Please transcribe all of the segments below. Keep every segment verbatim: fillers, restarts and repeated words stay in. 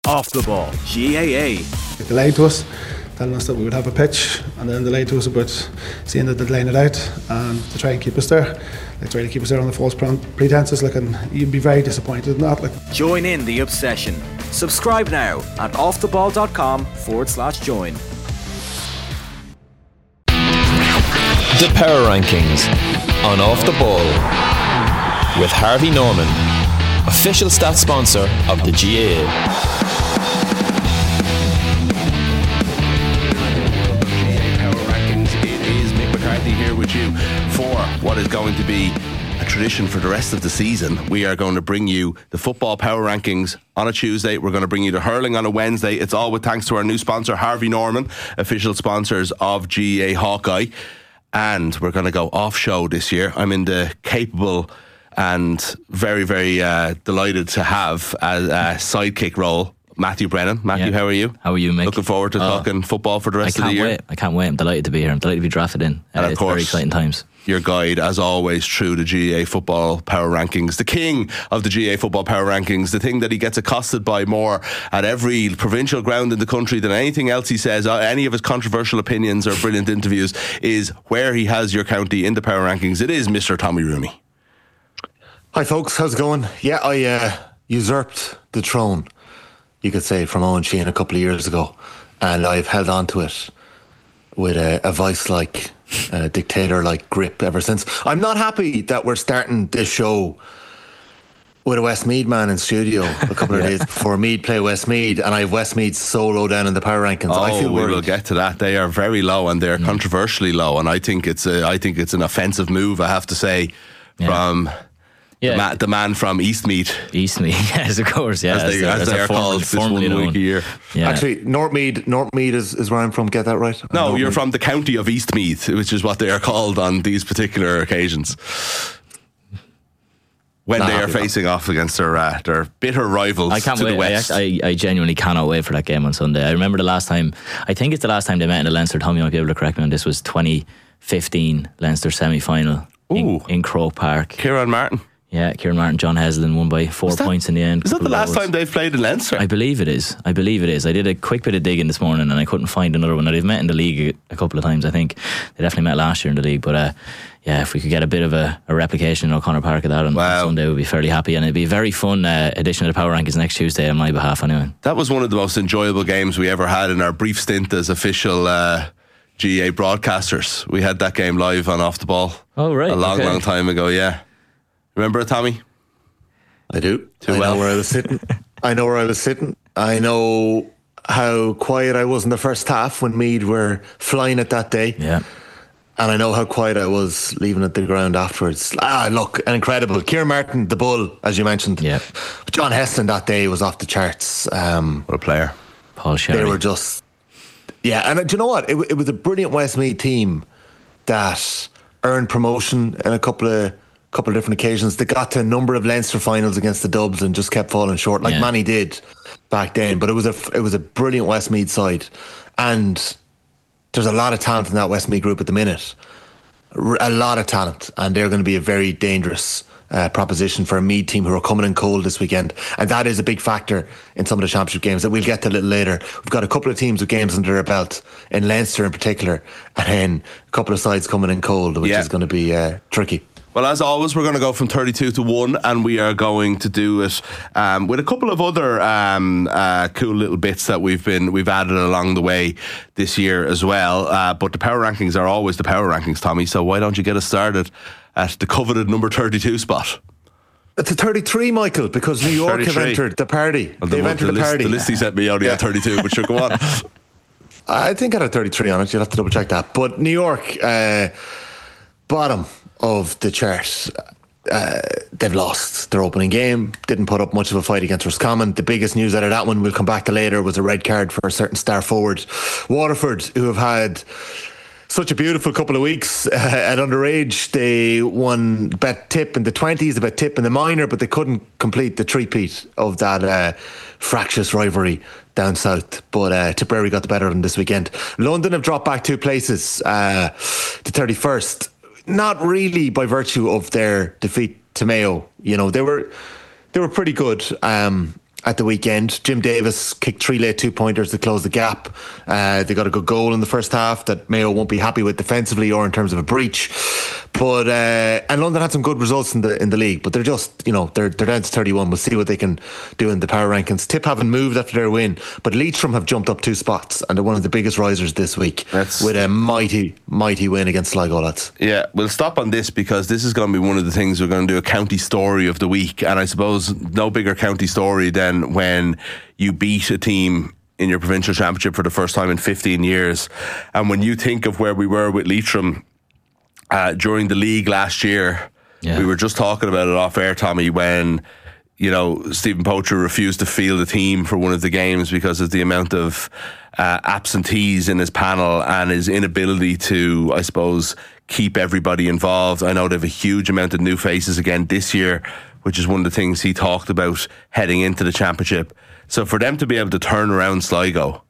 Off the Ball, G A A. They lied to us, telling us that we would have a pitch, and then they lied to us about seeing that they'd line it out and to try and keep us there. They try to keep us there on the false pretenses, like, and you'd be very disappointed in that. Like. Join in the obsession. Subscribe now at offtheball.com forward slash join. The Power Rankings on Off the Ball with Harvey Norman, official stats sponsor of the G A A. Here with you for what is going to be a tradition for the rest of the season. We are going to bring you the football power rankings on a Tuesday. We're going to bring you the hurling on a Wednesday. It's all with thanks to our new sponsor, Harvey Norman, official sponsors of G A A Hawkeye. And we're going to go off show this year. I'm in the capable and very, very uh, delighted to have a, a sidekick role, Matthew Brennan. Matthew, yeah. How are you? How are you, Mick? Looking forward to oh, talking football for the rest I can't of the year. Wait. I can't wait. I'm delighted to be here. I'm delighted to be drafted in. And uh, of it's course, very exciting times. Your guide, as always, through the G A A Football Power Rankings, the king of the G A A Football Power Rankings, the thing that he gets accosted by more at every provincial ground in the country than anything else he says, any of his controversial opinions or brilliant interviews, is where he has your county in the Power Rankings. It is Mister Tommy Rooney. Hi folks, how's it going? Yeah, I uh, usurped the throne, you could say, from Owen Sheehan a couple of years ago, and I've held on to it with a, a vice-like, uh, dictator-like grip ever since. I'm not happy that we're starting this show with a Westmead man in studio a couple of yeah. days before Meath play Westmead, and I have Westmead so low down in the power rankings. Oh, I feel we worried. will get to that. They are very low, and they're mm. controversially low, and I think it's a, I think it's an offensive move, I have to say, yeah. from... Yeah. The, ma- the man from Eastmead. Eastmead, yes, of course, yeah. As they, as as they are called this one week a year. Yeah. Actually, Northmead, Northmead is, is where I'm from, get that right? No, Northmead. You're from the county of Eastmead, which is what they are called on these particular occasions. When Not they are facing that. off against their, uh, their bitter rivals I can't to wait. the west. I, I, I genuinely cannot wait for that game on Sunday. I remember the last time, I think it's the last time they met in the Leinster, Tommy might be able to correct me on this, was twenty fifteen Leinster semi-final in, in Croke Park. Kieran Martin. Yeah, Kieran Martin, John Heslin won by four that, points in the end. Is that the last time they've played in Leinster? I believe it is. I believe it is. I did a quick bit of digging this morning and I couldn't find another one. Now, they've met in the league a, a couple of times, I think. They definitely met last year in the league. But uh, yeah, if we could get a bit of a, a replication in O'Connor Park of that on wow. Sunday, we'd be fairly happy. And it'd be a very fun uh, edition of the Power Rankings next Tuesday on my behalf anyway. That was one of the most enjoyable games we ever had in our brief stint as official uh, G A A broadcasters. We had that game live on Off the Ball. Oh, right. A long, okay. long time ago, yeah. Remember it, Tommy? I do. Too I well. know where I was sitting. I know where I was sitting. I know how quiet I was in the first half when Meath were flying it that day. Yeah. And I know how quiet I was leaving at the ground afterwards. Ah, look, incredible. Kieran Martin, the bull, as you mentioned. Yeah. John Heslin that day was off the charts. Um, what a player. Paul Sherry. They were just... Yeah, and uh, do you know what? It, it was a brilliant Westmeath team that earned promotion in a couple of... couple of different occasions. They got to a number of Leinster finals against the Dubs and just kept falling short, like yeah. Manny did back then. But it was a it was a brilliant Westmeath side, and there's a lot of talent in that Westmeath group at the minute. A lot of talent, and they're going to be a very dangerous uh, proposition for a Meath team who are coming in cold this weekend, and that is a big factor in some of the championship games that we'll get to a little later. We've got a couple of teams with games under their belt in Leinster in particular, and then a couple of sides coming in cold, which yeah. is going to be uh, tricky. Well, as always, we're going to go from thirty-two to one, and we are going to do it um, with a couple of other um, uh, cool little bits that we've been we've added along the way this year as well. Uh, but the power rankings are always the power rankings, Tommy. So why don't you get us started at the coveted number thirty-two spot? It's a thirty-three, Michael, because New York have entered the party. Well, They've the, entered the, the list, party. The list he sent me only yeah. at thirty-two, but sure, go on. I think I had thirty-three on it. You'll have to double check that. But New York, uh, bottom of the chart. Uh, they've lost their opening game, didn't put up much of a fight against Roscommon. The biggest news out of that one, we'll come back to later, was a red card for a certain star forward. Waterford, who have had such a beautiful couple of weeks uh, at underage. They won bet tip in the twenties, a bet tip in the minor, but they couldn't complete the three-peat of that uh, fractious rivalry down south. But uh, Tipperary got the better of them this weekend. London have dropped back two places uh, to thirty-first. Not really by virtue of their defeat to Mayo. You know, they were they were pretty good. Um, at the weekend. Jim Davis kicked three late two-pointers to close the gap. Uh, they got a good goal in the first half that Mayo won't be happy with defensively or in terms of a breach. But uh, and London had some good results in the in the league, but they're just, you know, they're they're down to thirty-one. We'll see what they can do in the power rankings. Tip haven't moved after their win, but Leitrim have jumped up two spots and they're one of the biggest risers this week. That's with a mighty mighty win against Sligo, lads. Yeah, we'll stop on this because this is going to be one of the things we're going to do a county story of the week, and I suppose no bigger county story than when you beat a team in your provincial championship for the first time in fifteen years. And when you think of where we were with Leitrim uh, during the league last year, yeah. we were just talking about it off air, Tommy, when, you know, Stephen Poacher refused to field the team for one of the games because of the amount of uh, absentees in his panel and his inability to, I suppose, keep everybody involved. I know they have a huge amount of new faces again this year, which is one of the things he talked about heading into the championship. So for them to be able to turn around Sligo,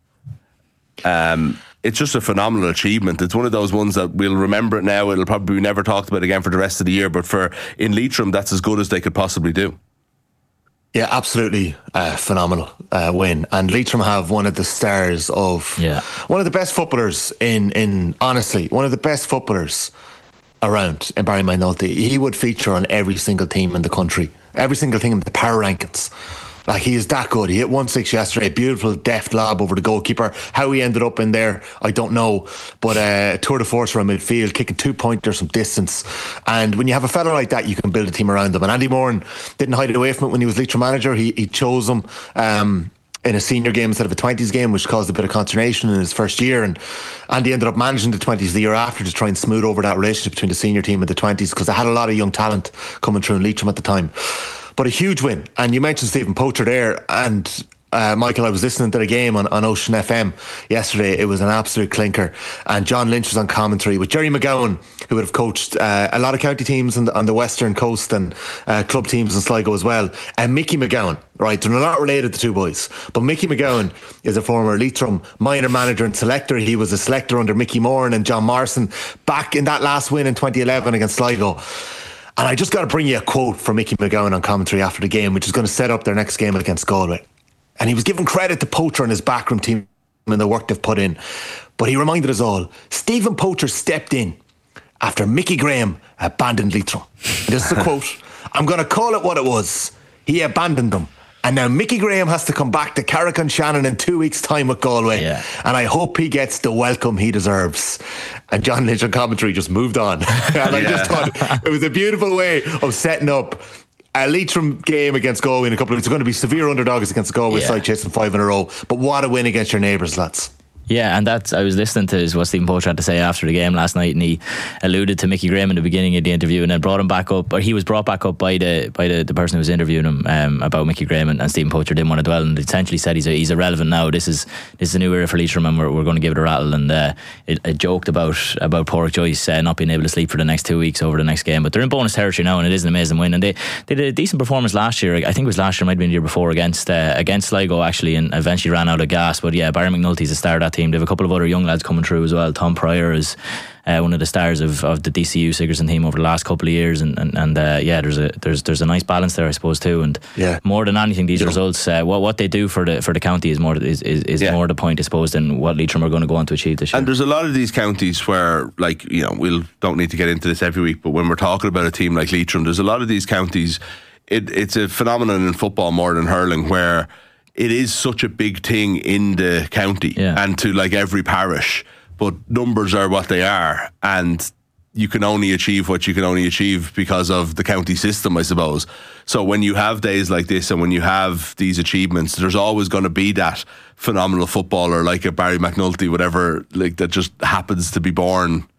um, it's just a phenomenal achievement. It's one of those ones that we'll remember it now. It'll probably be never talked about again for the rest of the year. But for in Leitrim, that's as good as they could possibly do. Yeah, absolutely uh, phenomenal uh, win. And Leitrim have one of the stars of yeah. one of the best footballers in, in honestly, one of the best footballers around in Barry McNulty. He would feature on every single team in the country, every single thing in the power rankings. Like, he is that good. He hit one six yesterday, beautiful deft lob over the goalkeeper. How he ended up in there, I don't know. But uh, tour de force from midfield, kicking two pointers from distance. And when you have a fella like that, you can build a team around them. And Andy Moran didn't hide away from it when he was Leitrim manager. He, he chose him um, in a senior game instead of a twenties game, which caused a bit of consternation in his first year. And Andy ended up managing the twenties the year after to try and smooth over that relationship between the senior team and the twenties, because they had a lot of young talent coming through in Leitrim at the time. But a huge win. And you mentioned Stephen Poacher there, and uh, Michael, I was listening to the game on, on Ocean F M yesterday. It was an absolute clinker, and John Lynch was on commentary with Jerry McGowan, who would have coached uh, a lot of county teams on the, on the western coast and uh, club teams in Sligo as well, and Mickey McGowan. Right, they're not related, the two boys, but Mickey McGowan is a former Leitrim minor manager and selector. He was a selector under Mickey Moran and John Morrison back in that last win in twenty eleven against Sligo. And I just got to bring you a quote from Mickey McGowan on commentary after the game, which is going to set up their next game against Galway. And he was giving credit to Poacher and his backroom team and the work they've put in. But he reminded us all, Stephen Poacher stepped in after Mickey Graham abandoned Leitrim. This is a quote. I'm going to call it what it was. He abandoned them. And now Mickey Graham has to come back to Carrick-on-Shannon in two weeks' time with Galway. Yeah. And I hope he gets the welcome he deserves. And John Lynch on commentary just moved on. And yeah. I just thought it was a beautiful way of setting up a Leitrim game against Galway in a couple of weeks. It's going to be severe underdogs against Galway yeah. side, chasing five in a row. But what a win against your neighbours, lads. Yeah, and that's, I was listening to what Stephen Poacher had to say after the game last night, and he alluded to Mickey Graham in the beginning of the interview, and then brought him back up, or he was brought back up by the by the, the person who was interviewing him um, about Mickey Graham, and, and Stephen Poacher didn't want to dwell, and essentially said he's a, he's irrelevant now. This is this is a new era for Leitrim, and we're, we're going to give it a rattle. And uh, it, it joked about about Pádraig Joyce uh, not being able to sleep for the next two weeks over the next game, but they're in bonus territory now, and it is an amazing win. And they, they did a decent performance last year. I think it was last year, might have been the year before, against uh, against Sligo actually, and eventually ran out of gas. But yeah, Barry McNulty's a star of that team. They have a couple of other young lads coming through as well. Tom Pryor is uh, one of the stars of, of the D C U Sigerson team over the last couple of years, and and, and uh, yeah, there's a there's there's a nice balance there, I suppose, too. And yeah. more than anything, these yeah. results, uh, what what they do for the for the county is more is is, is yeah. more the point, I suppose, than what Leitrim are going to go on to achieve this year. And there's a lot of these counties where, like, you know, we'll don't need to get into this every week, but when we're talking about a team like Leitrim, there's a lot of these counties. It, it's a phenomenon in football more than hurling, where it is such a big thing in the county yeah. and to like every parish, but numbers are what they are, and you can only achieve what you can only achieve because of the county system, I suppose. So when you have days like this and when you have these achievements, there's always going to be that phenomenal footballer like a Barry McNulty, whatever, like that just happens to be born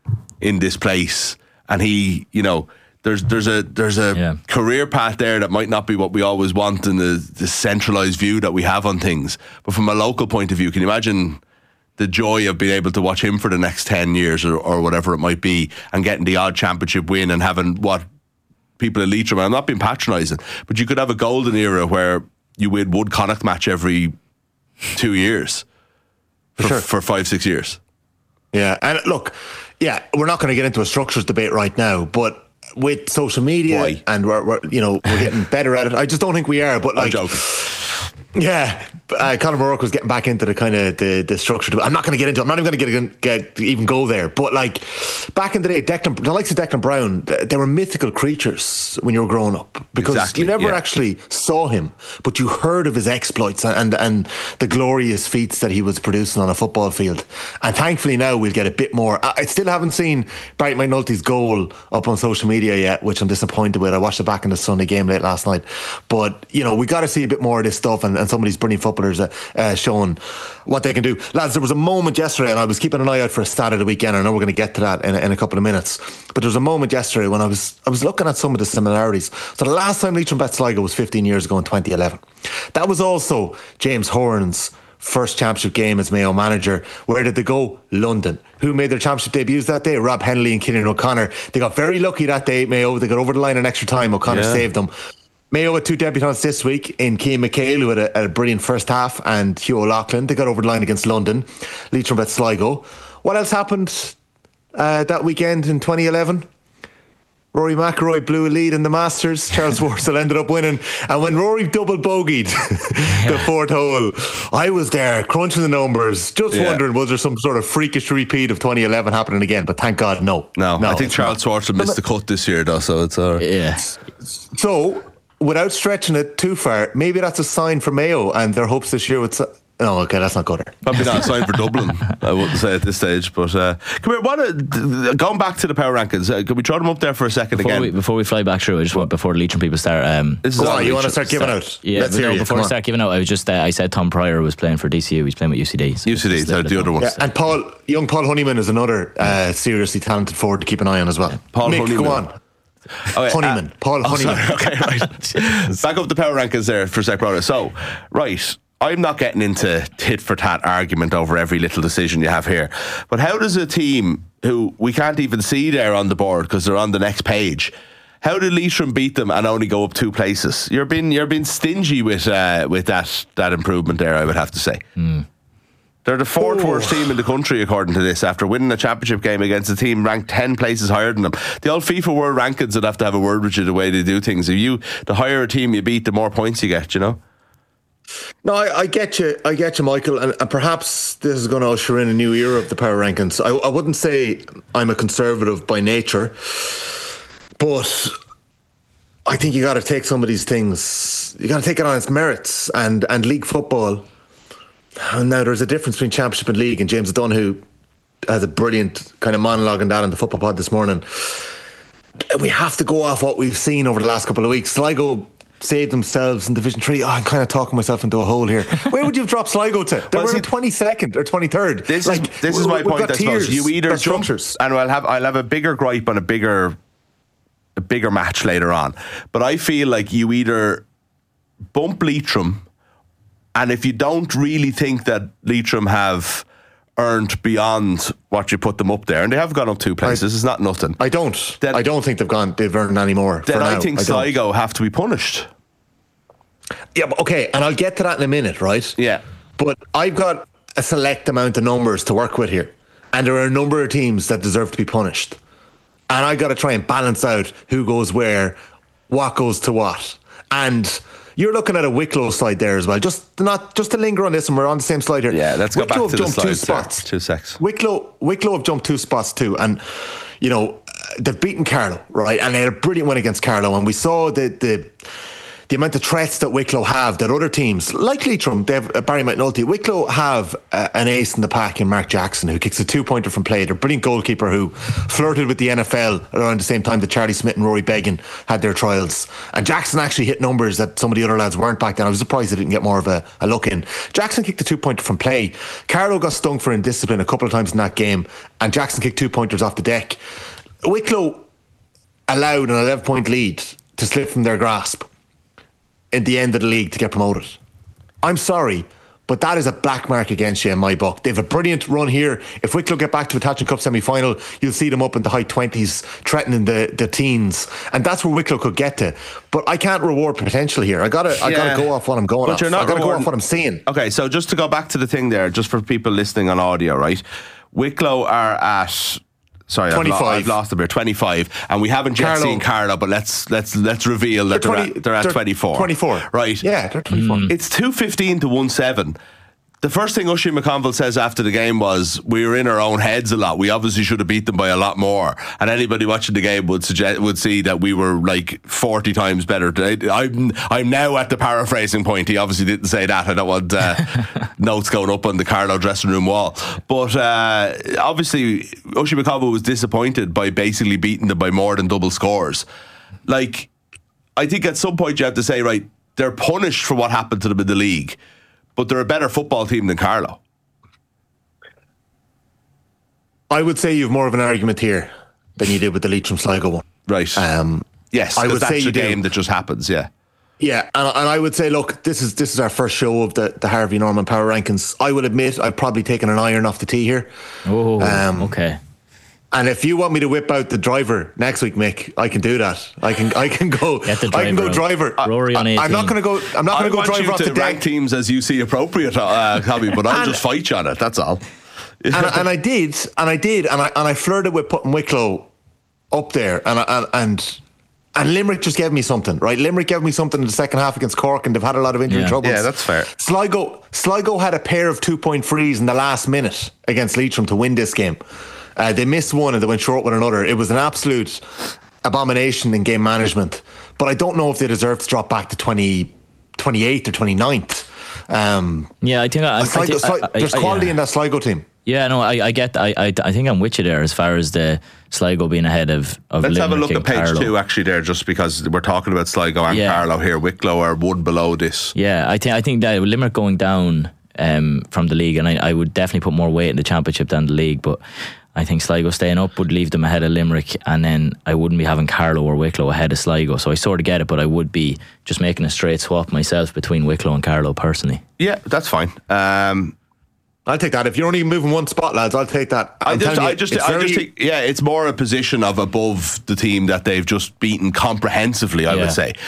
in this place. And he, you know, There's there's a there's a yeah. career path there that might not be what we always want in the, the centralised view that we have on things. But from a local point of view, can you imagine the joy of being able to watch him for the next ten years or, or whatever it might be, and getting the odd championship win and having what people in Leitrim, and I'm not being patronising, but you could have a golden era where you win one Connacht match every two years for, for, sure. for five, six years. Yeah, and look, yeah, we're not going to get into a structures debate right now, but with social media, Why? and we're, we're you know we're getting better at it. I just don't think we are. But like, I'm joking. Yeah, uh, Conor O'Rourke was getting back into the kind of the, the structure. I'm not going to get into it. I'm not even going to get, get even go there. But like back in the day, Declan, the likes of Declan Brown, they were mythical creatures when you were growing up because Exactly, you never yeah. actually saw him, but you heard of his exploits and and the glorious feats that he was producing on a football field. And thankfully now we'll get a bit more. I still haven't seen Barry McNulty's goal up on social media yet, which I'm disappointed with. I watched it back in the Sunday game late last night. But you know we got to see a bit more of this stuff and, and some of these brilliant footballers uh, uh, showing what they can do. Lads, there was a moment yesterday, and I was keeping an eye out for a stat of the weekend. I know we're going to get to that in, in a couple of minutes, but there was a moment yesterday when I was I was looking at some of the similarities. So the last time Leitrim bet Sligo was fifteen years ago in twenty eleven. That was also James Horan's first championship game as Mayo manager. Where did they go? London. Who made their championship debuts that day? Rob Henley and Killian O'Connor. They got very lucky that day, Mayo. They got over the line in extra time. O'Connor Yeah. saved them. Mayo had two debutants this week in Cian McHale, who had a, a brilliant first half, and Hugh O'Loughlin. They got over the line against London. Leitrim bet Sligo. What else happened uh, that weekend in twenty eleven? Rory McIlroy blew a lead in the Masters. Charles Wurstel ended up winning. And when Rory double bogeyed the fourth hole, I was there crunching the numbers, just Yeah. wondering, was there some sort of freakish repeat of twenty eleven happening again? But thank God, no. No, I think it's Charles not. Schwarzer missed the cut this year, though, so it's all right. Yeah. So, without stretching it too far, maybe that's a sign for Mayo and their hopes this year with... No, okay, let's not go there. Probably not a sign for Dublin, I wouldn't say at this stage. But uh, come here, what a, going back to the power rankings, uh, can we throw them up there for a second Before again? we, before we fly back through, I just want before Leitrim people start. Um, This is Go all on, you Leitrim. want to start giving out? yeah, Let's but hear no, you. before Come I on. start giving out, I was just uh, I said Tom Pryor was playing for D C U. He's playing with U C D. So U C D, just so let the it other know. ones. Yeah, and Paul, young Paul Honeyman is another uh, seriously talented forward to keep an eye on as well. Paul Mick, Honeyman. go on. Okay, Honeyman, uh, Paul oh, Honeyman. sorry, okay, right. Back up the power rankings there for a sec, brother. So, right, I'm not getting into tit for tat argument over every little decision you have here, but how does a team who we can't even see there on the board because they're on the next page, how did Leitrim beat them and only go up two places? You're being you're being stingy with uh, with that that improvement there, I would have to say. Mm. They're the fourth Oh. worst team in the country, according to this, after winning a championship game against a team ranked ten places higher than them. The old FIFA World Rankings would have to have a word with you the way they do things. If you, the higher a team you beat, the more points you get, you know? No, I, I get you. I get you, Michael. And, and perhaps this is going to usher in a new era of the power rankings. I, I wouldn't say I'm a conservative by nature, but I think you got to take some of these things. You got to take it on its merits. And and league football. And now there's a difference between championship and league. And James Dunn, who has a brilliant kind of monologue on that in the football pod this morning. We have to go off what we've seen over the last couple of weeks. Sligo saved themselves in Division three. Oh, I'm kind of talking myself into a hole here. Where would you have dropped Sligo to? They Well, were see, in twenty-second or twenty-third. This like, is this is we- my we've point. got I suppose tiers, you either got jump, structures. and I'll have I'll have a bigger gripe on a bigger a bigger match later on. But I feel like you either bump Leitrim, and if you don't really think that Leitrim have earned beyond what you put them up there, and they have gone up two places, it's not nothing. I don't. Then- I don't think they've gone. They've earned any more. then for I now. think don't. Sligo have to be punished. Yeah, but okay, and I'll get to that in a minute, right? Yeah. But I've got a select amount of numbers to work with here, and there are a number of teams that deserve to be punished, and I got to try and balance out who goes where, what goes to what, and you're looking at a Wicklow side there as well. Just not just to linger on this, and we're on the same slide here. Yeah, let's go Wicklow back to have the jumped two slides there. spots. Two secs. Wicklow, Wicklow have jumped two spots too, and you know they've beaten Carlow, right? And they had a brilliant win against Carlow, and we saw the the. The amount of threats that Wicklow have that other teams, like Leitrim, they have uh, Barry McNulty. Wicklow have uh, an ace in the pack in Mark Jackson, who kicks a two-pointer from play. They're a brilliant goalkeeper who flirted with the N F L around the same time that Charlie Smith and Rory Began had their trials. And Jackson actually hit numbers that some of the other lads weren't back then. I was surprised they didn't get more of a, a look in. Jackson kicked a two-pointer from play. Carlow got stung for indiscipline a couple of times in that game, and Jackson kicked two pointers off the deck. Wicklow allowed an eleven-point lead to slip from their grasp in the end of the league to get promoted. I'm sorry, but that is a black mark against you in my book. They have a brilliant run here. If Wicklow get back to a Tanchin Cup semi-final, you'll see them up in the high twenties, threatening the, the teens, and that's where Wicklow could get to. But I can't reward potential here. I gotta, I Yeah. gotta go off what I'm going But off. you're not I gotta go rewarding- off what I'm seeing. Okay, so just to go back to the thing there, just for people listening on audio, right? Wicklow are at Sorry, I've, lo- I've lost them here. twenty-five, and we haven't yet Carlow. seen Carlow, but let's let's let's reveal that they're, twenty, they're, at, they're at they're twenty-four. twenty-four, right? Yeah, they're twenty-four. Mm. It's two fifteen to one seven. The first thing Oisin McConville says after the game was, we were in our own heads a lot. We obviously should have beat them by a lot more. And anybody watching the game would suggest would see that we were like forty times better. I'm I'm now at the paraphrasing point. He obviously didn't say that. I don't want uh, notes going up on the Carlow dressing room wall. But uh, obviously, Oisin McConville was disappointed by basically beating them by more than double scores. Like, I think at some point you have to say, right, they're punished for what happened to them in the league, but they're a better football team than Carlow. I would say you have more of an argument here than you did with the Leitrim Sligo one. Right. Um, yes, I would that's say the you game do. that just happens, yeah. Yeah, and, and I would say, look, this is this is our first show of the, the Harvey Norman Power Rankings. I will admit I've probably taken an iron off the tee here. Oh, um, okay. And if you want me to whip out the driver next week, Mick, I can do that. I can I can go. I can go driver. Rory on eighteen. I'm not going to go. I'm not going to go driver off the deck. Rank teams as you see appropriate, uh, Hobby, but I'll just fight you on it. That's all. and, and I did, and I did, and I and I flirted with putting Wicklow up there, and and and. And Limerick just gave me something, right? Limerick gave me something in the second half against Cork, and they've had a lot of injury yeah. troubles. Yeah, that's fair. Sligo, Sligo had a pair of two-point frees in the last minute against Leitrim to win this game. Uh, they missed one and they went short with another. It was an absolute abomination in game management. But I don't know if they deserve to drop back to twenty, twenty-eighth or twenty-ninth. Um, yeah, I think I, Sligo, I, think, I, I there's I, quality yeah. in that Sligo team. Yeah, no, I, I get. I, I, I think I'm with you there as far as the Sligo being ahead of. of Let's Limerick have a look and at page Carlow. two actually there, just because we're talking about Sligo and Yeah. Carlow here. Wicklow are one below this. Yeah, I think I think that Limerick going down um, from the league, and I, I would definitely put more weight in the championship than the league, but I think Sligo staying up would leave them ahead of Limerick, and then I wouldn't be having Carlow or Wicklow ahead of Sligo. So I sort of get it, but I would be just making a straight swap myself between Wicklow and Carlow personally. Yeah, that's fine. Um, I'll take that. If you're only moving one spot, lads, I'll take that. I'm I just, telling you, I just, it's I very- just think, yeah, it's more a position of above the team that they've just beaten comprehensively, I Yeah. would say.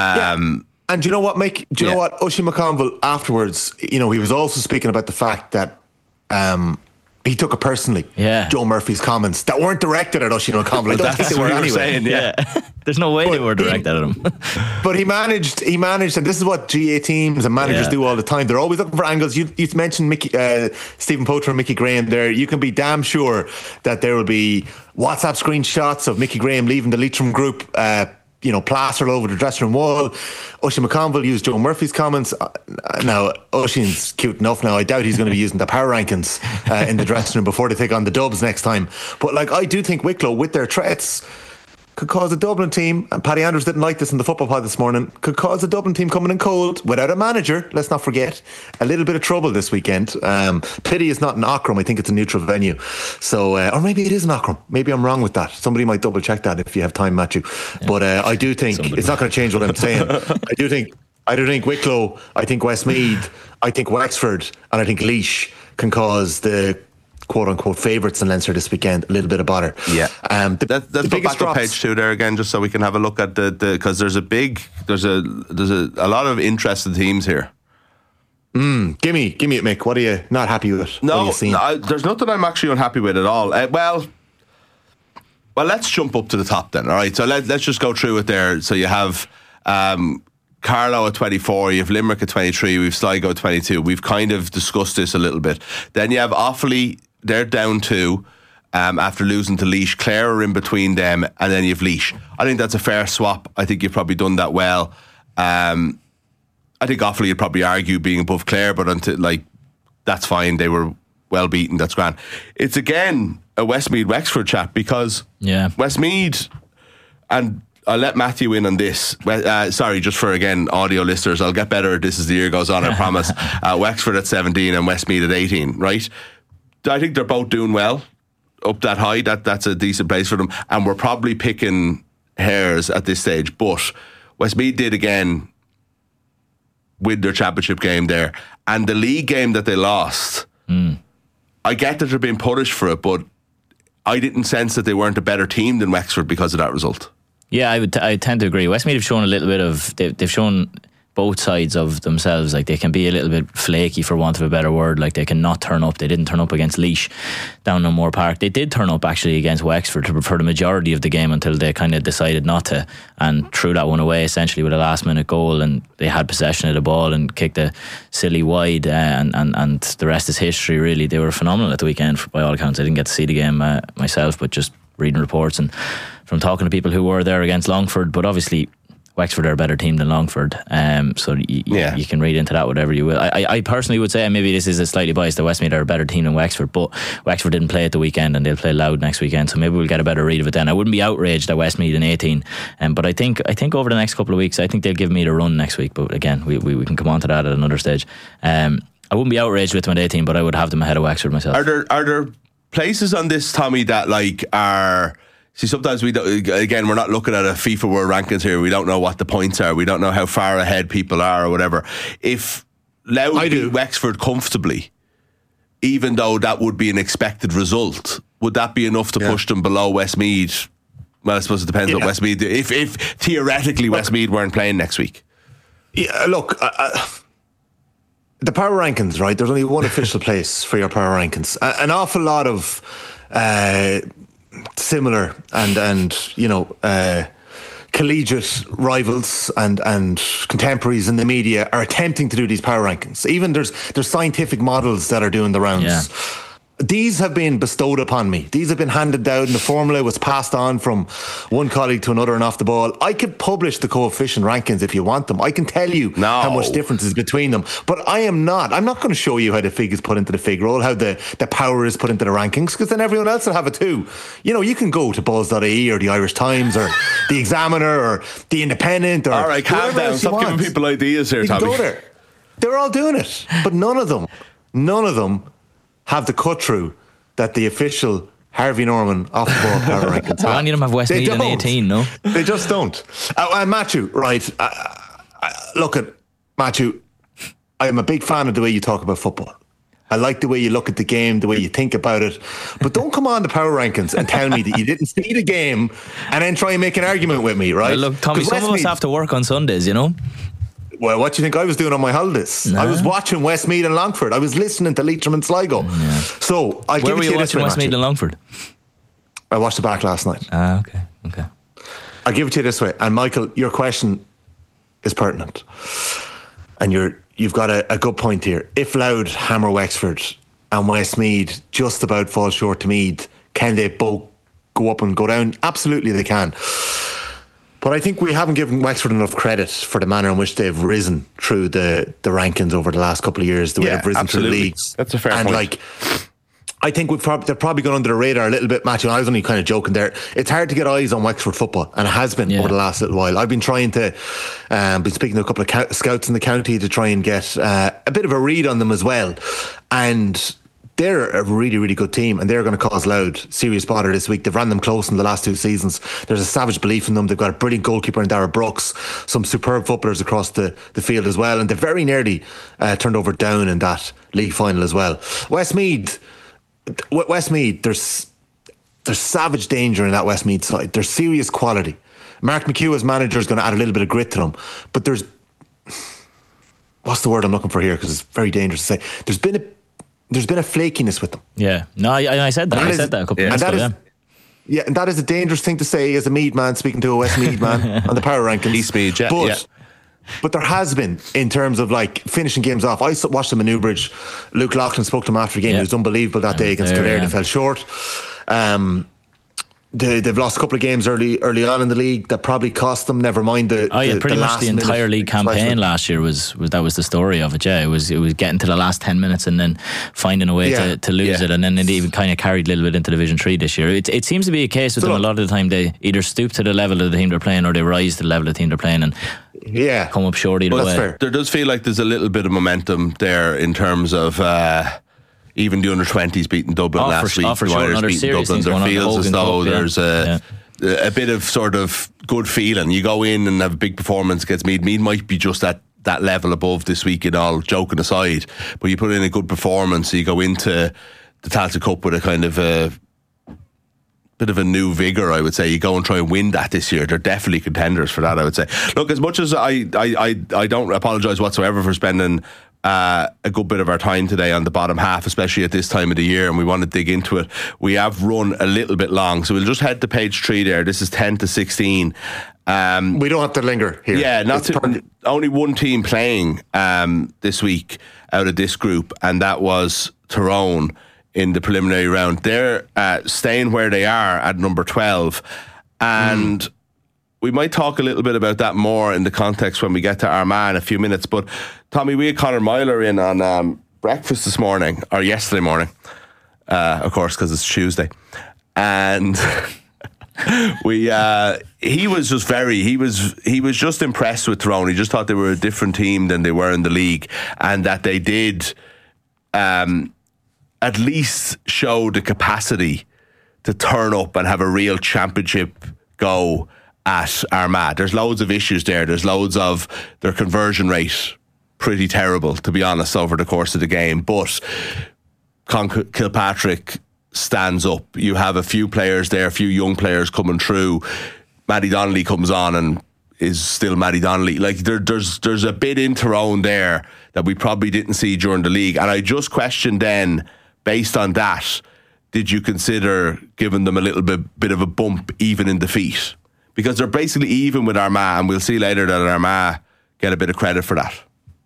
Um, And do you know what, Mick? Do you Yeah. know what? Oisin McConville afterwards, you know, he was also speaking about the fact that um, he took it personally. Yeah. Joe Murphy's comments that weren't directed at Oisin McConville. I don't think that's they were what you were anyway. saying, yeah. There's no way But they were he- directed at him. But he managed, he managed, and this is what G A teams and managers Yeah. do all the time. They're always looking for angles. You, you mentioned Mickey, uh, Stephen Potter and Mickey Graham there. You can be damn sure that there will be WhatsApp screenshots of Mickey Graham leaving the Leitrim group, uh, you know, plastered all over the dressing room wall. Oisin McConville used Joe Murphy's comments. Uh, now, Oisin's cute enough now. I doubt he's going to be using the power rankings uh, in the dressing room before they take on the Dubs next time. But, like, I do think Wicklow, with their threats, could cause a Dublin team, and Paddy Andrews didn't like this in the football pod this morning, could cause a Dublin team coming in cold without a manager, let's not forget, a little bit of trouble this weekend. Um, pity it's not in Ockram. I think it's a neutral venue. So, uh, or maybe it is in Ockram. Maybe I'm wrong with that. Somebody might double check that if you have time, Matthew. Yeah. But uh, I do think Somebody. It's not going to change what I'm saying. I do think I do think Wicklow, I think Westmeath, I think Wexford, and I think Laois can cause the quote-unquote favourites in Leinster this weekend a little bit of bother. Yeah, um, the, that, let's the go back to page two there again, just so we can have a look at the because there's a big there's a there's a, a lot of interested teams here. Mm, give me, give me it, Mick. What are you not happy with? No, what are you seeing? no I, there's nothing I'm actually unhappy with at all. Uh, well, well, let's jump up to the top then. All right, so let, let's just go through it there. So you have um, Carlow at twenty-four, you have Limerick at twenty-three, we have Sligo at twenty-two. We've kind of discussed this a little bit. Then you have Offaly. They're down two um, after losing to Laois. Clare are in between them, and then you have Laois. I think that's a fair swap. I think you've probably done that well. Um, I think Offaly would probably argue being above Clare, but until like that's fine. They were well beaten. That's grand. It's again a Westmeath Wexford chat because yeah. Westmeath, and I'll let Matthew in on this. Uh, sorry, just for again audio listeners, I'll get better at this as the year goes on. I promise. Uh, Wexford at seventeen and Westmeath at eighteen. Right. I think they're both doing well up that high. That that's a decent place for them, and we're probably picking hairs at this stage. But Westmeath did again win their championship game there, and the league game that they lost. Mm. I get that they're being punished for it, but I didn't sense that they weren't a better team than Wexford because of that result. Yeah, I would. T- I tend to agree. Westmeath have shown a little bit of. They've, they've shown both sides of themselves. Like, they can be a little bit flaky, for want of a better word. Like, they can not turn up. They didn't turn up against Laois down in Moore Park. They did turn up actually against Wexford for the majority of the game until they kind of decided not to, and threw that one away essentially with a last minute goal, and they had possession of the ball and kicked a silly wide, uh, and, and, and the rest is history really. They were phenomenal at the weekend by all accounts. I didn't get to see the game uh, myself, but just reading reports and from talking to people who were there against Longford. But obviously Wexford are a better team than Longford, um, so y- yeah. you can read into that whatever you will. I, I personally would say, and maybe this is a slightly biased, that Westmeath are a better team than Wexford, but Wexford didn't play at the weekend and they'll play Louth next weekend, so maybe we'll get a better read of it then. I wouldn't be outraged at Westmeath in eighteen, um, but I think I think over the next couple of weeks I think they'll give Meath a run next week, but again we, we, we can come on to that at another stage. um, I wouldn't be outraged with them at eighteen, but I would have them ahead of Wexford myself. Are there, are there places on this, Tommy, that like are... See, sometimes we don't, again, we're not looking at a FIFA World Rankings here. We don't know what the points are. We don't know how far ahead people are or whatever. If Louth beat Wexford comfortably, even though that would be an expected result, would that be enough to yeah. push them below Westmeath? Well, I suppose it depends yeah. what Westmeath do. If, if theoretically look, Westmeath weren't playing next week. Yeah, look, uh, uh, the power rankings, right? There's only one official place for your power rankings. A- an awful lot of... Uh, similar and and you know uh, collegiate rivals and and contemporaries in the media are attempting to do these power rankings. Even there's there's scientific models that are doing the rounds. Yeah. These have been bestowed upon me. These have been handed down. The formula was passed on from one colleague to another and off the ball. I could publish the coefficient rankings if you want them. I can tell you no. how much difference is between them. But I am not. I'm not going to show you how the fig is put into the fig roll, how the, the power is put into the rankings, because then everyone else will have it too. You know, you can go to Buzz dot I E or the Irish Times or the Examiner or the Independent or... All right, calm down. Stop giving people ideas here, you Tommy. Go there. They're all doing it. But none of them, none of them have the cut through that the official Harvey Norman off the ball power rankings have. Any of them have Westmeath in eighteen, no? They just don't. Uh, uh, Matthew, right? Uh, uh, look at Matthew. I am a big fan of the way you talk about football. I like the way you look at the game, the way you think about it. But don't come on the power rankings and tell me that you didn't see the game and then try and make an argument with me, right? Well, look, Tommy, some Westmeath, of us have to work on Sundays, you know? Well, what do you think I was doing on my holidays? Nah. I was watching Westmeath and Longford. I was listening to Leitrim and Sligo. Yeah. So I'll Where give were it you to watching you Westmeath and Longford? I watched it back last night. Ah, okay, okay. I'll give it to you this way. And Michael, your question is pertinent, and you're you've got a, a good point here. If Louth hammer Wexford and Westmeath just about fall short to Meath, can they both go up and go down? Absolutely, they can. But I think we haven't given Wexford enough credit for the manner in which they've risen through the, the rankings over the last couple of years, the way yeah, they've risen absolutely. through the leagues. That's a fair and point. Like, I think we've prob- they've probably gone under the radar a little bit, Matthew. I was only kind of joking there. It's hard to get eyes on Wexford football, and it has been yeah. over the last little while. I've been trying to, um, been speaking to a couple of co- scouts in the county to try and get uh, a bit of a read on them as well. And they're a really, really good team, and they're going to cause Louth serious bother this week. They've ran them close in the last two seasons. There's a savage belief in them. They've got a brilliant goalkeeper in Dara Brooks, some superb footballers across the, the field as well, and they very nearly uh, turned over down in that league final as well. Westmeath, Westmeath, there's there's savage danger in that Westmeath side. There's serious quality. Mark McHugh as manager is going to add a little bit of grit to them, but there's what's the word I'm looking for here, because it's very dangerous to say. There's been a There's been a flakiness with them. Yeah, no, I, I said that. that I is, said that a couple yeah. of minutes ago. Is, yeah. yeah, and that is a dangerous thing to say as a Meath man speaking to a Westmeath man on the power rankings. East Meath, yeah. But, yeah. but there has been, in terms of like finishing games off. I watched them in Newbridge. Luke Loughlin spoke to him after the game. Yeah. It was unbelievable that day against Kildare. Yeah. They fell short. Um, They, they've lost a couple of games early early on in the league that probably cost them. Never mind the oh yeah, the, pretty the much the entire league campaign last year was, was that was the story of it. Yeah, it was it was getting to the last ten minutes and then finding a way yeah. to, to lose yeah. it, and then it even kind of carried a little bit into Division Three this year. It it seems to be a case with so them a lot of the time. They either stoop to the level of the team they're playing, or they rise to the level of the team they're playing, and yeah, come up short either well, way. Fair. There does feel like there's a little bit of momentum there in terms of. Uh, Even the under twenties beating Dublin oh, last for, week. oh, for sure. The beating Dublin. There feels as though Cup, there's yeah. a, yeah. a bit of sort of good feeling. You go in and have a big performance against Meath. Meath might be just at that level above this week and all, joking aside. But you put in a good performance, you go into the Tailteann Cup with a kind of a bit of a new vigour, I would say. You go and try and win that this year. They're definitely contenders for that, I would say. Look, as much as I I, I, I don't apologise whatsoever for spending uh, a good bit of our time today on the bottom half, especially at this time of the year, and we want to dig into it, we have run a little bit long. So we'll just head to page three there. This is ten to sixteen. Um, we don't have to linger here. Yeah, not to, per- only one team playing um, this week out of this group, and that was Tyrone in the preliminary round. They're uh, staying where they are at number twelve, and mm. we might talk a little bit about that more in the context when we get to Armagh in a few minutes. But Tommy, we had Conor Myler in on um, breakfast this morning, or yesterday morning, uh, of course, because it's Tuesday, and we uh, he was just very he was he was just impressed with Tyrone. He just thought they were a different team than they were in the league, and that they did um, at least show the capacity to turn up and have a real championship go at Armagh. There's loads of issues there. There's loads of their conversion rate, pretty terrible, to be honest, over the course of the game. But Con- Kilpatrick stands up. You have a few players there, a few young players coming through. Matty Donnelly comes on and is still Matty Donnelly. Like there, there's there's a bit in Tyrone there that we probably didn't see during the league. And I just questioned then, based on that, did you consider giving them a little bit bit of a bump even in defeat? Because they're basically even with Armagh, and we'll see later that Armagh get a bit of credit for that.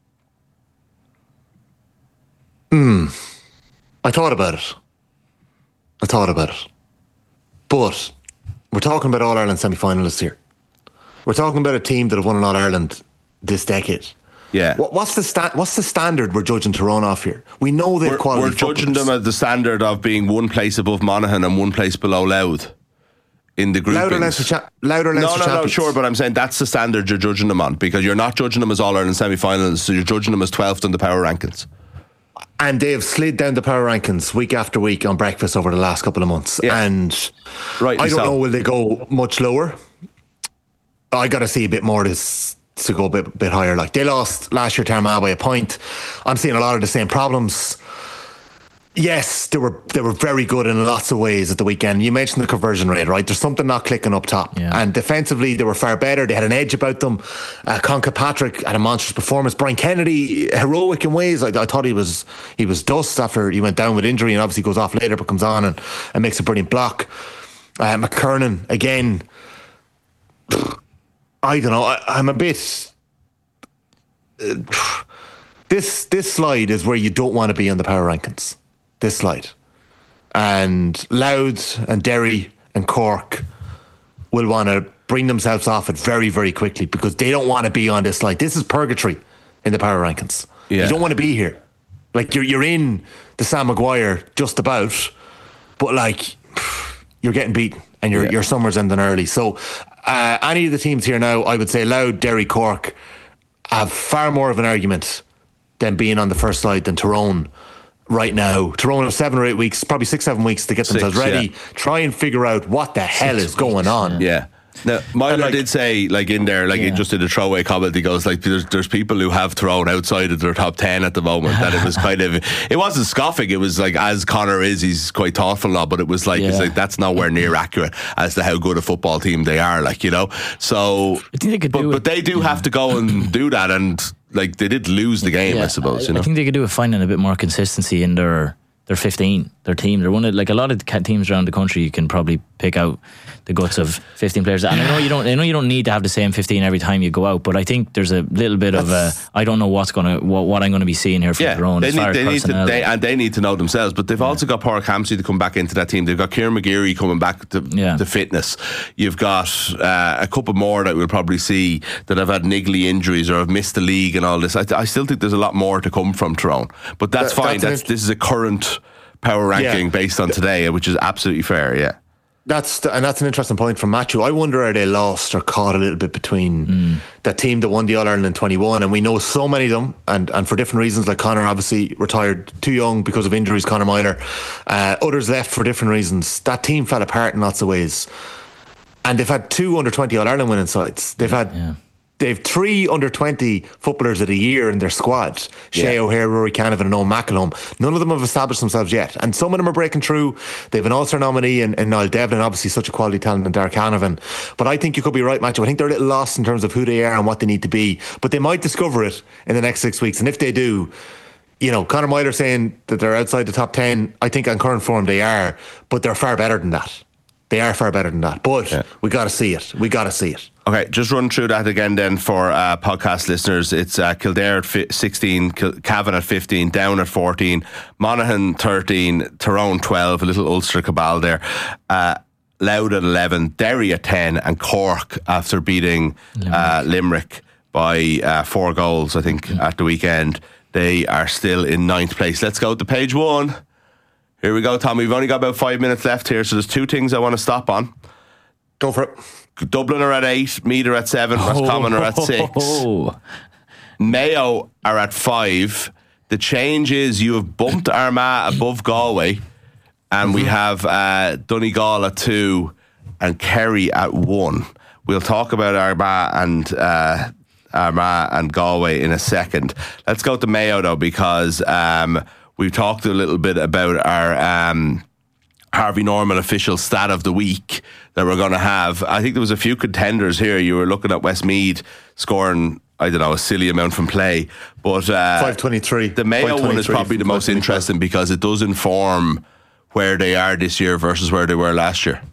Hmm. I thought about it. I thought about it. But we're talking about All-Ireland semi-finalists here. We're talking about a team that have won an All-Ireland this decade. Yeah. What, what's the sta- What's the standard we're judging Tyrone off here? We know they've we're, quality. We're judging them at the standard of being one place above Monaghan and one place below Louth in the groupings. Louder Leinster, cha- Louder Leinster no, no, champions. no, sure, but I'm saying that's the standard you're judging them on, because you're not judging them as All-Ireland semi-finals, so you're judging them as twelfth in the power rankings. And they have slid down the power rankings week after week on breakfast over the last couple of months. Yeah. And right, I don't so. know, will they go much lower? I got to see a bit more to, to go a bit, bit higher. Like, they lost last year to Armagh by a point. I'm seeing a lot of the same problems. Yes, they were they were very good in lots of ways at the weekend. You mentioned the conversion rate, right? There's something not clicking up top. Yeah. And defensively, they were far better. They had an edge about them. Uh, Con Kilpatrick had a monstrous performance. Brian Kennedy, heroic in ways. I, I thought he was he was dust after he went down with injury, and obviously goes off later, but comes on and, and makes a brilliant block. Uh, McKernan, again, I don't know. I, I'm a bit... Uh, this this slide is where you don't want to be on the power rankings. This slide. And Louth and Derry and Cork will want to bring themselves off it very, very quickly, because they don't want to be on this slide. This is purgatory in the power rankings. Yeah. You don't want to be here. Like, you're you're in the Sam Maguire just about, but like you're getting beaten and your yeah. your summer's ending early. So uh, any of the teams here now, I would say Louth, Derry, Cork have far more of an argument than being on the first slide than Tyrone. Right now, Tyrone have seven or eight weeks, probably six, seven weeks to get themselves Six, ready. Yeah. Try and figure out what the hell Six is going weeks, on. Yeah. Now, Myler like, did say, like in there, like yeah. just in a throwaway comment, he goes, like, there's there's people who have Tyrone outside of their top ten at the moment. That it was kind of, it wasn't scoffing. It was like, as Conor is, he's quite thoughtful now, but it was like, yeah. it's like that's nowhere near accurate as to how good a football team they are. Like, you know, so, I think they could but, do but it. they do yeah. have to go and do that, and like they did lose the game, yeah, I suppose. You know, I think they could do with finding a bit more consistency in their. They're fifteen. Their team. They're one of, like, a lot of the teams around the country. You can probably pick out the guts of fifteen players. And I know you don't. I know you don't need to have the same fifteen every time you go out. But I think there's a little bit of a. I don't know what's gonna what, what I'm going to be seeing here from yeah, their own. They as need, far they as need to, they, and they need to know themselves. But they've yeah. also got Pádraig Hampsey to come back into that team. They've got Kieran McGeary coming back to, yeah. to fitness. You've got uh, a couple more that we'll probably see that have had niggly injuries or have missed the league and all this. I, I still think there's a lot more to come from Tyrone. But that's that, fine. That's, that's this is a current power ranking yeah. based on today, which is absolutely fair. Yeah, that's the, and that's an interesting point from Matthew. I wonder, are they lost or caught a little bit between mm. that team that won the All Ireland in twenty-one, and we know so many of them, and and for different reasons. Like Conor obviously retired too young because of injuries. Conor Myler, uh, others left for different reasons. That team fell apart in lots of ways, and they've had two under twenty All Ireland winning sides. They've had. Yeah. They've three under twenty footballers of the year in their squad. Shea Yeah. O'Hare, Rory Canavan and Owen McElhone. None of them have established themselves yet. And some of them are breaking through. They have an Ulster nominee in, in Niall Devlin, obviously such a quality talent in Derek Canavan. But I think you could be right, Matthew. I think they're a little lost in terms of who they are and what they need to be. But they might discover it in the next six weeks. And if they do, you know, Conor Myler saying that they're outside the top ten, I think on current form they are. But they're far better than that. They are far better than that. But yeah. we got to see it. We got to see it. Okay, just run through that again then for uh, podcast listeners. It's uh, Kildare at fi- sixteen, Kil- Cavan at fifteen, Down at fourteen, Monaghan thirteen, Tyrone twelve, a little Ulster cabal there, uh, Louth at eleven, Derry at ten, and Cork after beating Limerick, uh, Limerick by uh, four goals, I think, mm. at the weekend. They are still in ninth place. Let's go to page one. Here we go, Tom. We've only got about five minutes left here, so there's two things I want to stop on. Go for it. Dublin are at eight, Meath are at seven, Roscommon are at six. Oh. Mayo are at five. The change is you have bumped Armagh above Galway, and mm-hmm. we have uh, Donegal at two and Kerry at one. We'll talk about Armagh and uh, Armagh and Galway in a second. Let's go to Mayo though, because um, we've talked a little bit about our um, Harvey Norman official stat of the week that we're going to have. I think there was a few contenders here. You were looking at Westmeath scoring, I don't know, a silly amount from play, but uh, five twenty-three. The Mayo one is probably the most interesting because it does inform where they are this year versus where they were last year.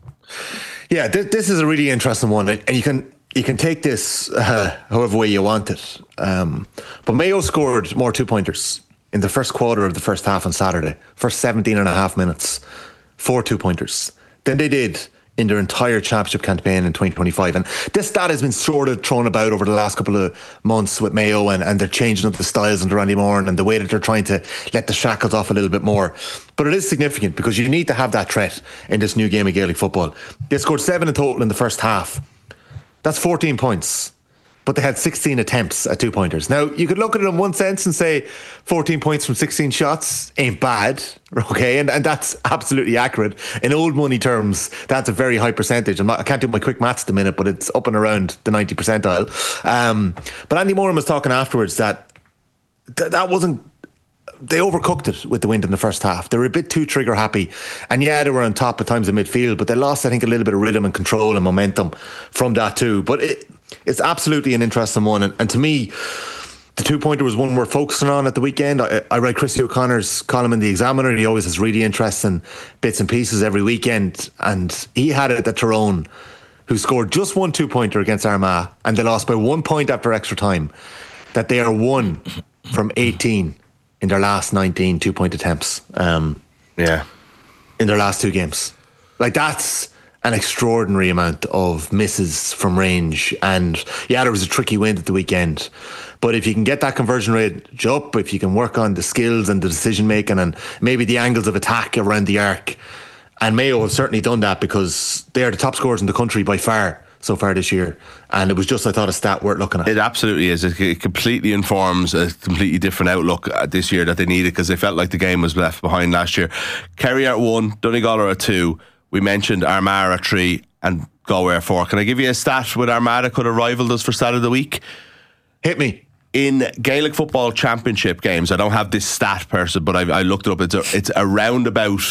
Yeah, th- this is a really interesting one, and you can you can take this uh, however way you want it. Um, but Mayo scored more two pointers in the first quarter of the first half on Saturday, first seventeen and a half minutes, four two pointers than they did in their entire championship campaign in twenty twenty-five. And this stat has been sort of thrown about over the last couple of months with Mayo, and, and they're changing up the styles under Randy Moran and the way that they're trying to let the shackles off a little bit more. But it is significant because you need to have that threat in this new game of Gaelic football. They scored seven in total in the first half. That's fourteen points. But they had sixteen attempts at two-pointers. Now, you could look at it in one sense and say fourteen points from sixteen shots ain't bad, okay? And, and that's absolutely accurate. In old money terms, that's a very high percentage. I'm not, I can't do my quick maths at the minute, but it's up and around the ninety percentile. Um, but Andy Moran was talking afterwards that th- that wasn't... They overcooked it with the wind in the first half. They were a bit too trigger happy. And yeah, they were on top at times in midfield, but they lost, I think, a little bit of rhythm and control and momentum from that too. But it, it's absolutely an interesting one. And, and to me, the two-pointer was one we're focusing on at the weekend. I, I read Christy O'Connor's column in The Examiner, and he always has really interesting bits and pieces every weekend. And he had it that Tyrone, who scored just one two-pointer against Armagh, and they lost by one point after extra time, that they are one from eighteen in their last nineteen two-point attempts. Um, yeah. In their last two games. Like, that's an extraordinary amount of misses from range. And yeah, there was a tricky wind at the weekend. But if you can get that conversion rate up, if you can work on the skills and the decision making and maybe the angles of attack around the arc, and Mayo have certainly done that because they are the top scorers in the country by far so far this year. And it was just, I thought, a stat worth looking at. It absolutely is. It completely informs a completely different outlook this year that they needed, because they felt like the game was left behind last year. Kerry are at one, Donegal are at two. We mentioned Armagh at three and Galway at four. Can I give you a stat with Armagh that could have rivaled us for stat of the week? Hit me. In Gaelic football championship games, I don't have this stat person, but I, I looked it up. It's, a, it's around about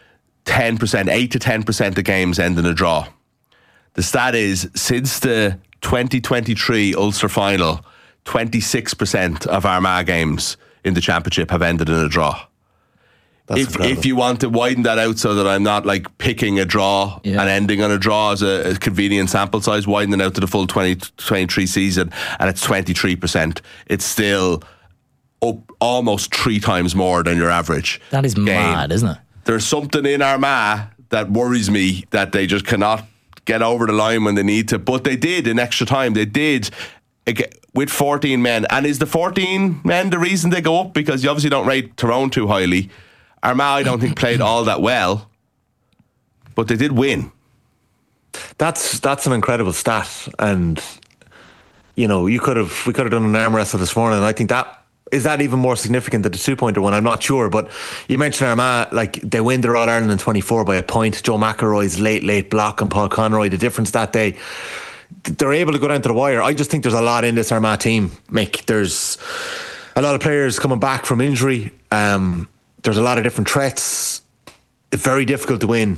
ten percent, eight to ten percent of games end in a draw. The stat is, since the twenty twenty-three Ulster final, twenty-six percent of Armagh games in the championship have ended in a draw. That's if if you want to widen that out so that I'm not like picking a draw yeah. and ending on a draw as a, a convenient sample size, widen it out to the full twenty twenty-three season, and it's twenty-three percent. It's still up almost three times more than your average. That is game. Mad, isn't it? There's something in Armagh that worries me, that they just cannot get over the line when they need to. But they did in extra time. They did with fourteen men. And is the fourteen men the reason they go up? Because you obviously don't rate Tyrone too highly. Armagh, I don't think, played all that well, but they did win. That's that's an incredible stat. And you know, you could have we could have done an arm wrestle this morning, and I think that is that even more significant than the two-pointer one? I'm not sure, but you mentioned Armagh, like they win their All-Ireland in twenty-four by a point. Joe McElroy's late, late block and Paul Conroy, the difference that day. they're able to go down to the wire. I just think there's a lot in this Armagh team, Mick. There's a lot of players coming back from injury. Um, there's a lot of different threats. It's very difficult to win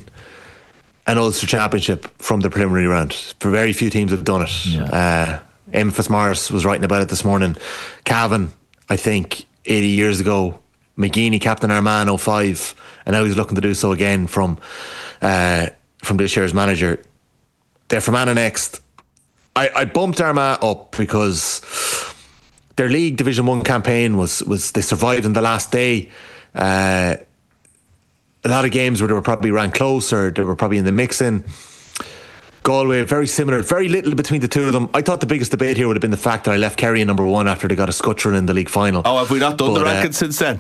an Ulster Championship from the preliminary round. For very few teams have done it. Yeah. Uh, Eamon Fitzmaurice was writing about it this morning. Cavan, I think, eighty years ago. McGeaney, captain Armagh in oh five, and now he's looking to do so again from uh, from this year's manager. They're Fermanagh next. I, I bumped Armagh up because their League Division One campaign was was they survived on the last day. Uh, a lot of games where they were probably ranked close or they were probably in the mix-in. Galway, very similar, very little between the two of them. I thought the biggest debate here would have been the fact that I left Kerry in number one after they got a scutcheon in the league final. Oh, have we not done but, the rankings uh, since then?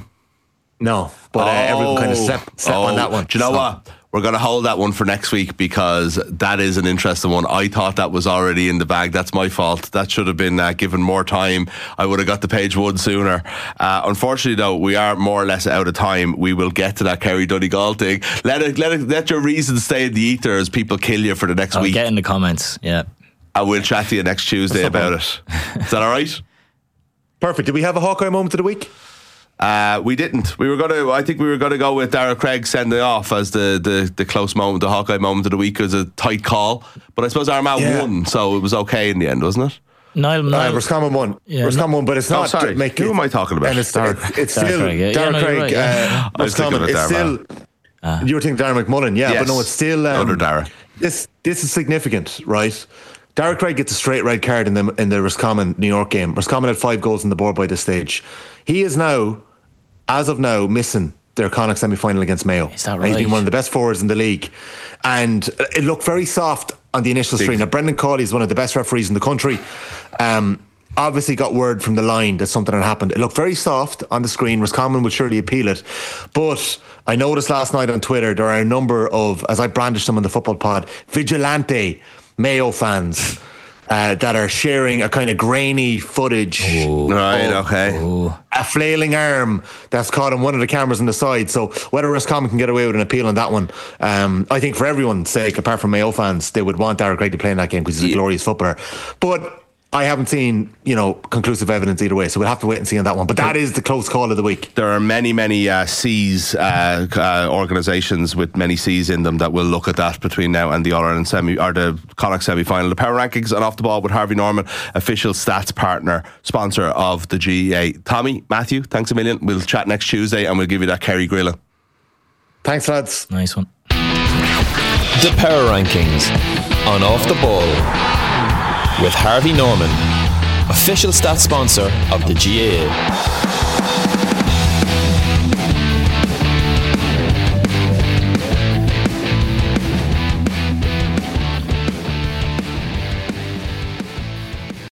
No, but uh, oh, everyone kind of set, set oh, on that one. Do you know so. what? We're going to hold that one for next week because that is an interesting one. I thought that was already in the bag. That's my fault. That should have been uh, given more time. I would have got to page one sooner. Uh, unfortunately, though, we are more or less out of time. We will get to that Kerry Donegal thing. Let it, let it, let your reasons stay in the ether as people kill you for the next I'll week. Get in the comments. Yeah, I will chat to you next Tuesday about it. Is that all right? Perfect. Did we have a Hawkeye moment of the week? Uh, we didn't. We were going to. I think we were going to go with Darragh Craig sending off as the, the, the close moment, the Hawkeye moment of the week. It was a tight call, but I suppose Armagh yeah. won, so it was okay in the end, wasn't it? Niall, Niall. Uh, Roscommon won. Yeah, Roscommon won, but it's Oh, not. sorry. Make Who it, am I talking about? And it's, Darragh- it's, it's Darragh still Craig, yeah. Darragh Yeah, no, you're Craig. right, yeah. uh, I was thinking Roscommon. of It's Darragh. still. You were thinking Darragh McMullen, yeah, Yes. but no, it's still um, Other Darragh. This this is significant, right? Darragh Craig gets a straight red card in the in the Roscommon New York game. Roscommon had five goals on the board by this stage. He is now, as of now, missing their Connacht semi-final against Mayo. Is that And he's right? been one of the best forwards in the league. And it looked very soft on the initial Big. screen. Now, Brendan Cawley is one of the best referees in the country. Um, obviously got word from the line that something had happened. It looked very soft on the screen. Roscommon would surely appeal it. But I noticed last night on Twitter there are a number of, as I brandished them on the football pod, vigilante Mayo fans Uh, that are sharing a kind of grainy footage. Ooh. Right, of okay. Ooh. A flailing arm that's caught on one of the cameras on the side. So whether Roscommon can get away with an appeal on that one, um, I think for everyone's sake, apart from Mayo fans, they would want Darragh Craig to play in that game because he's a Yeah. glorious footballer. But I haven't seen, you know, conclusive evidence either way, so we'll have to wait and see on that one. But that is the close call of the week. There are many, many uh, C's uh, uh, organisations with many C's in them that will look at that between now and the All Ireland semi or the Connacht semi final. The Power Rankings and Off the Ball with Harvey Norman, official stats partner, sponsor of the G A A. Tommy, Matthew, thanks a million. We'll chat next Tuesday and we'll give you that Kerry grilling. Thanks, lads. Nice one. The Power Rankings on Off the Ball with Harvey Norman, official stats sponsor of the G A A.